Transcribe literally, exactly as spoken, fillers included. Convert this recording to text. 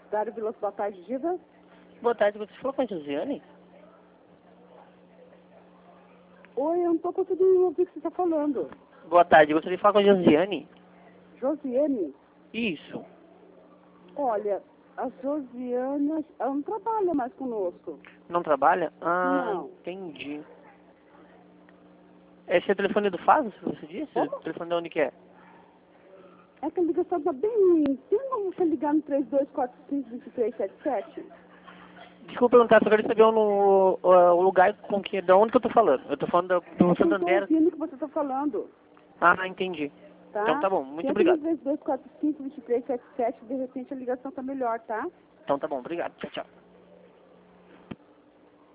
Dário Vilas, boa tarde, Diva. Boa tarde, você falou com a Josiane? Oi, eu não estou conseguindo ouvir o que você está falando. Boa tarde, gostaria de falar com a Josiane? Josiane? Isso. Olha, a Josiane, ela não trabalha mais conosco. Não trabalha? Ah, Não. entendi. Esse é o telefone do Fábio, você disse? Como? O telefone de onde que é? É que a ligação está bem ruim. Tem como você ligar no três dois quatro cinco, dois três sete sete? Desculpa perguntar, só queria saber o, o, o lugar com que, de onde que eu tô falando. Eu tô falando da, do Eu não Santander. estou ouvindo o que você está falando. Ah, entendi. Tá? Então tá bom, muito Tenta obrigado. no três dois quatro cinco, dois três sete sete, de repente a ligação está melhor, tá? Então tá bom, obrigado. Tchau, tchau.